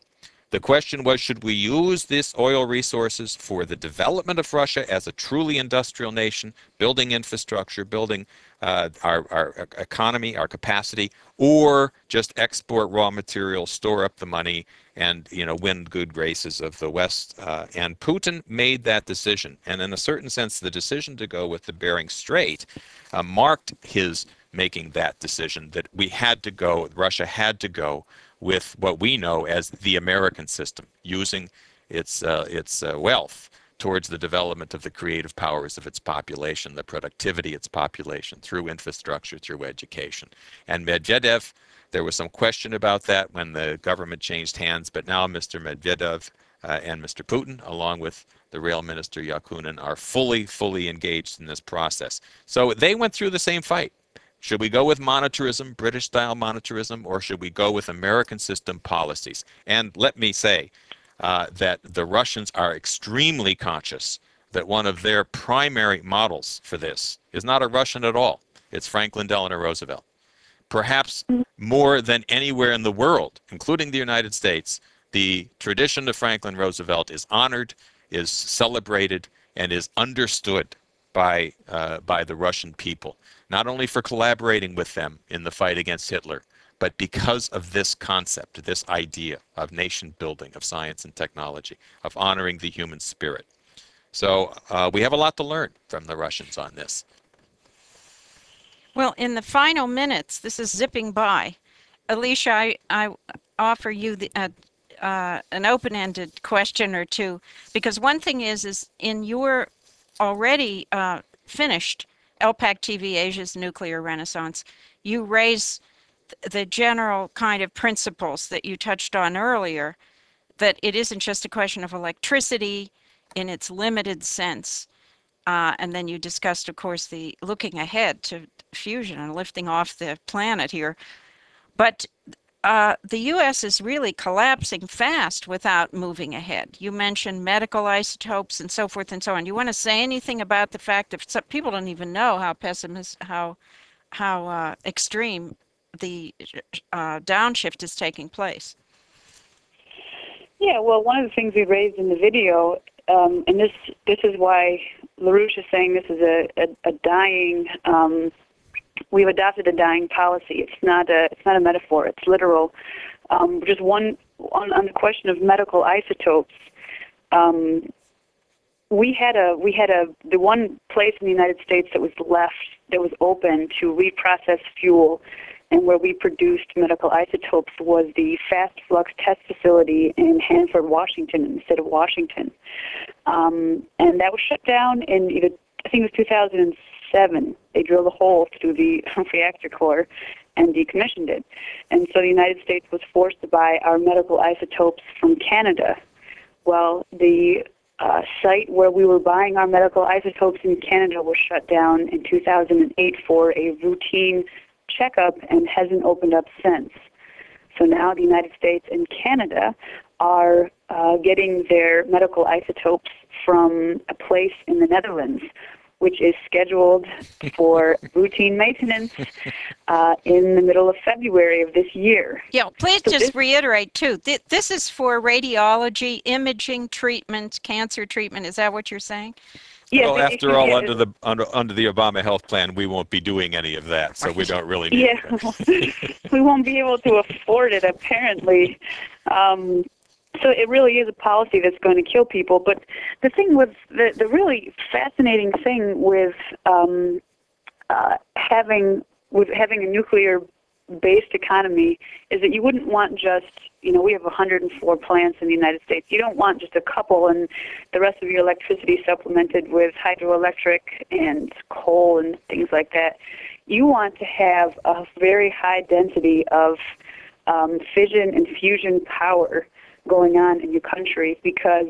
The question was, should we use this oil resources for the development of Russia as a truly industrial nation, building infrastructure, building uh, our, our economy, our capacity, or just export raw materials, store up the money, and you know win good graces of the West? Uh, and Putin made that decision, and in a certain sense, the decision to go with the Bering Strait uh, marked his making that decision that we had to go, Russia had to go with what we know as the American system, using its uh, its uh, wealth towards the development of the creative powers of its population, the productivity of its population through infrastructure, through education. And Medvedev, there was some question about that when the government changed hands, but now Mister Medvedev uh, and Mister Putin, along with the rail minister Yakunin, are fully, fully engaged in this process. So they went through the same fight. Should we go with monetarism, British-style monetarism, or should we go with American system policies? And let me say uh, that the Russians are extremely conscious that one of their primary models for this is not a Russian at all. It's Franklin Delano Roosevelt. Perhaps more than anywhere in the world, including the United States, the tradition of Franklin Roosevelt is honored, is celebrated, and is understood by uh, by the Russian people, not only for collaborating with them in the fight against Hitler, but because of this concept, this idea of nation building, of science and technology, of honoring the human spirit. So uh, we have a lot to learn from the Russians on this. Well, in the final minutes, this is zipping by. Alicia, I, I offer you the, uh, uh, an open-ended question or two, because one thing is, is in your already uh, finished L PAC T V Asia's Nuclear Renaissance, you raise th the general kind of principles that you touched on earlier, that it isn't just a question of electricity in its limited sense. Uh, and then you discussed, of course, the looking ahead to fusion and lifting off the planet here. But uh, the U S is really collapsing fast without moving ahead. You mentioned medical isotopes and so forth and so on. You want to say anything about the fact that some people don't even know how pessimist, how how uh, extreme the uh, downshift is taking place? Yeah, well, one of the things we raised in the video, um, and this this is why LaRouche is saying this is a, a, a dying. Um, we've adopted a dying policy. It's not a it's not a metaphor. It's literal. Um, just one on, on the question of medical isotopes. Um, we had a we had a the one place in the United States that was left that was open to reprocess fuel, and where we produced medical isotopes was the Fast Flux Test Facility in Hanford, Washington, in the state of Washington. Um, and that was shut down in either, I think it was two thousand seven. They drilled a hole through the reactor core and decommissioned it. And so the United States was forced to buy our medical isotopes from Canada. Well, the uh, site where we were buying our medical isotopes in Canada was shut down in two thousand eight for a routine checkup and hasn't opened up since. So now the United States and Canada are uh, getting their medical isotopes from a place in the Netherlands, which is scheduled for routine maintenance uh, in the middle of February of this year. Yeah, please So just this- reiterate too. Th this is for radiology, imaging, treatment, cancer treatment. Is that what you're saying? Yeah, Well, but if after you all, get- under the under, under the Obama health plan, we won't be doing any of that, so we don't really need Yeah, it. we won't be able to afford it, apparently. Um, so it really is a policy that's going to kill people. But the thing with the, the really fascinating thing with um, uh, having with having a nuclear-based economy is that you wouldn't want just, you know, we have one hundred four plants in the United States. You don't want just a couple and the rest of your electricity supplemented with hydroelectric and coal and things like that. You want to have a very high density of um, fission and fusion power going on in your country, because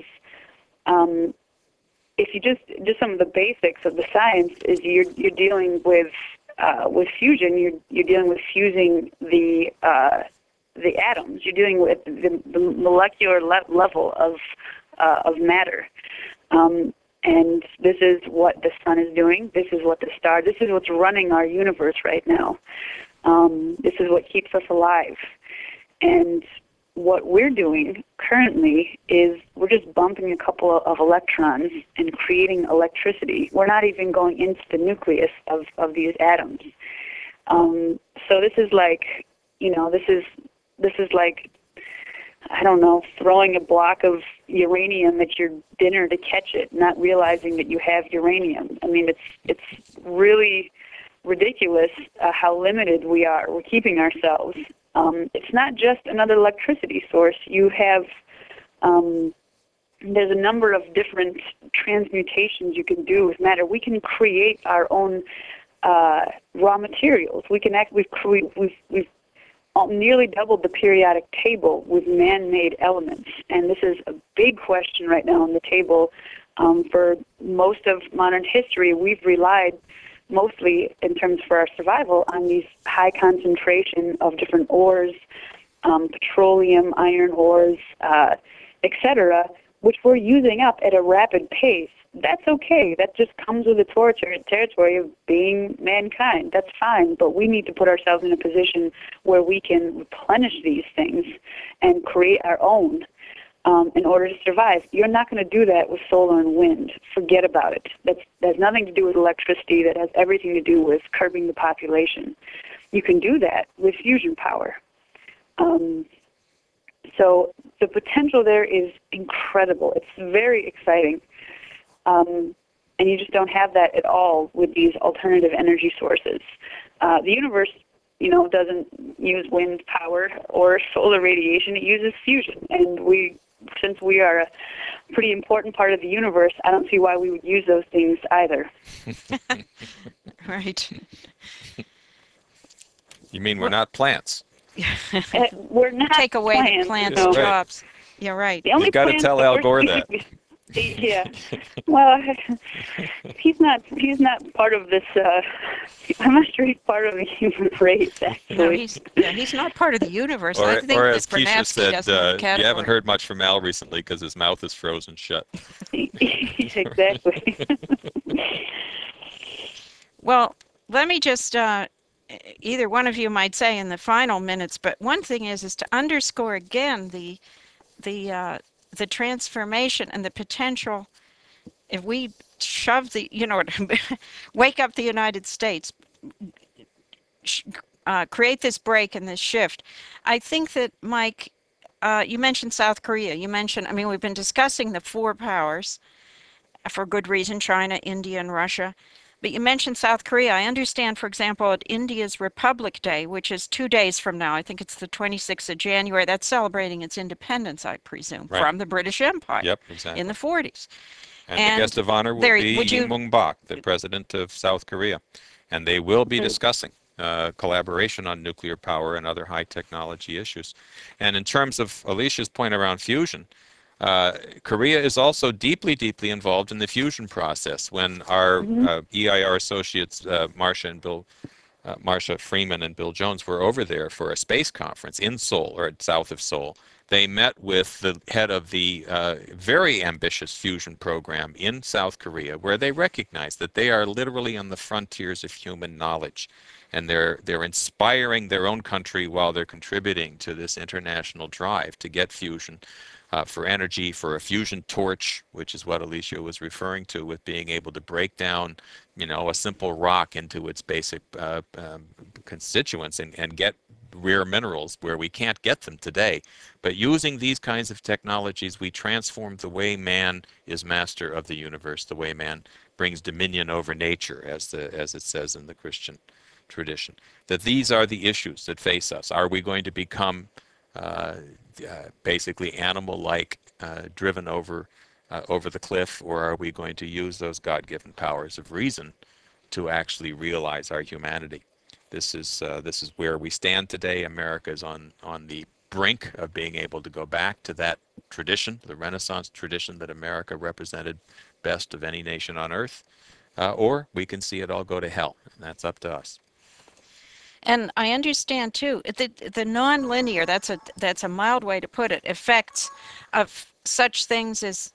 um, if you just just some of the basics of the science is you're you're dealing with uh, with fusion. You're you're dealing with fusing the uh, the atoms. You're dealing with the, the molecular le- level of uh, of matter. Um, and this is what the sun is doing. This is what the star. This is what's running our universe right now. Um, this is what keeps us alive. And what we're doing currently is we're just bumping a couple of electrons and creating electricity. We're not even going into the nucleus of, of these atoms. Um, so this is like, you know, this is this is like, I don't know, throwing a block of uranium at your dinner to catch it, not realizing that you have uranium. I mean, it's it's really ridiculous uh, how limited we are. We're keeping ourselves. Um, it's not just another electricity source. You have, um, there's a number of different transmutations you can do with matter. We can create our own uh, raw materials. We can act, we've, we've, we've nearly doubled the periodic table with man-made elements. And this is a big question right now on the table. Um, for most of modern history, we've relied mostly in terms for our survival on these high concentration of different ores, um, petroleum, iron ores, uh, et cetera, which we're using up at a rapid pace. That's okay. That just comes with the territory, territory of being mankind. That's fine, but we need to put ourselves in a position where we can replenish these things and create our own. Um, in order to survive. You're not going to do that with solar and wind. Forget about it. That's, that has nothing to do with electricity. That has everything to do with curbing the population. You can do that with fusion power. Um, so the potential there is incredible. It's very exciting. Um, and you just don't have that at all with these alternative energy sources. Uh, the universe, you know, doesn't use wind power or solar radiation. It uses fusion. And we Since we are a pretty important part of the universe, I don't see why we would use those things either. Right. You mean we're not plants? Uh, we're not Take away plants, the plants' so Right. jobs. You're right. the only You've got to plants tell that Al we're Gore speaking- that. Yeah. Well, he's not. He's not part of this. Uh, I'm not sure he's part of the human race. Actually, No, he's yeah, he's not part of the universe. I Or, think or that as Keisha Vernadsky said, doesn't have a uh, you haven't category. heard much from Al recently because his mouth is frozen shut. Exactly. Well, let me just, uh, either one of you might say in the final minutes, but one thing is, is to underscore again the, the, uh, the transformation and the potential. If we shove the, you know, wake up the United States, uh, create this break and this shift. I think that, Mike, uh, you mentioned South Korea. You mentioned, I mean, we've been discussing the four powers for good reason, China, India, and Russia. But you mentioned South Korea. I understand, for example, at India's Republic Day, which is two days from now, I think it's the twenty-sixth of January, that's celebrating its independence, I presume, Right. from the British Empire Yep, exactly. in the forties. And, and the guest of honor will there- be would you- Lee Myung-bak, the president of South Korea. And they will be Mm. discussing uh, collaboration on nuclear power and other high technology issues. And in terms of Alicia's point around fusion, uh, Korea is also deeply, deeply involved in the fusion process. When our Mhm. uh, E I R associates, uh, Marcia and Bill, uh, Marcia Freeman and Bill Jones, were over there for a space conference in Seoul, or south of Seoul, they met with the head of the uh, very ambitious fusion program in South Korea, where they recognize that they are literally on the frontiers of human knowledge. And they're, they're inspiring their own country while they're contributing to this international drive to get fusion uh, for energy, for a fusion torch, which is what Alicia was referring to, with being able to break down, you know, a simple rock into its basic uh, um, constituents and, and get rare minerals where we can't get them today. But using these kinds of technologies, we transform the way man is master of the universe, the way man brings dominion over nature, as the as it says in the Christian tradition. That these are the issues that face us. Are we going to become uh, uh, basically animal-like, uh, driven over uh, over the cliff, or are we going to use those God-given powers of reason to actually realize our humanity? This is uh, this is where we stand today. America is on on the brink of being able to go back to that tradition, the Renaissance tradition that America represented best of any nation on earth, uh, or we can see it all go to hell, and that's up to us. And I understand too, the, the nonlinear, that's a, that's a mild way to put it, effects of such things as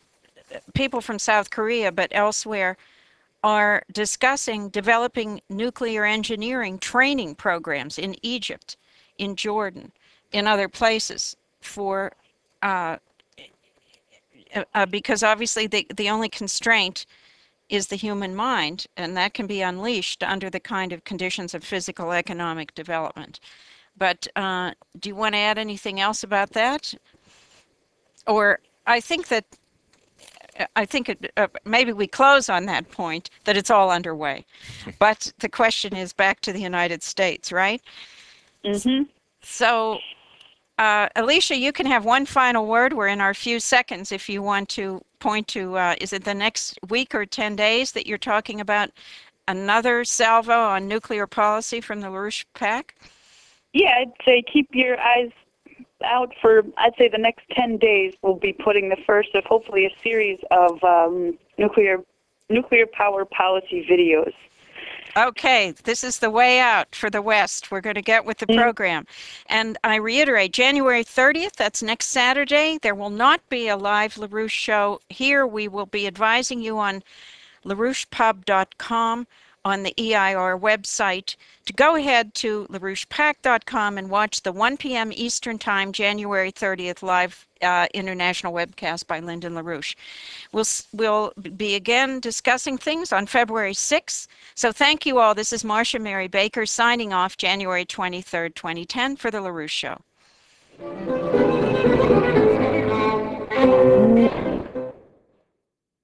people from South Korea, but elsewhere, are discussing developing nuclear engineering training programs in Egypt, in Jordan, in other places. for, uh, uh, because obviously the, the only constraint is the human mind, and that can be unleashed under the kind of conditions of physical economic development. But uh, do you want to add anything else about that? Or I think that I think it, uh, maybe we close on that point that it's all underway. But the question is back to the United States, right? Mm-hmm. So, uh, Alicia, you can have one final word. We're in our few seconds. If you want to point to, uh, is it the next week or ten days that you're talking about another salvo on nuclear policy from the LaRouche PAC? Yeah, I'd say keep your eyes out for, I'd say the next ten days we'll be putting the first of hopefully a series of um, nuclear nuclear power policy videos. Okay, this is the way out for the West. We're going to get with the program. And I reiterate, January thirtieth, that's next Saturday. There will not be a live LaRouche show here. We will be advising you on LaRouche Pub dot com on the E I R website to go ahead to LaRouche Pac dot com and watch the one p m Eastern Time, January thirtieth live uh, international webcast by Lyndon LaRouche. We'll, we'll be again discussing things on February sixth. So thank you all. This is Marcia Mary Baker signing off January twenty-third, twenty ten for the LaRouche Show.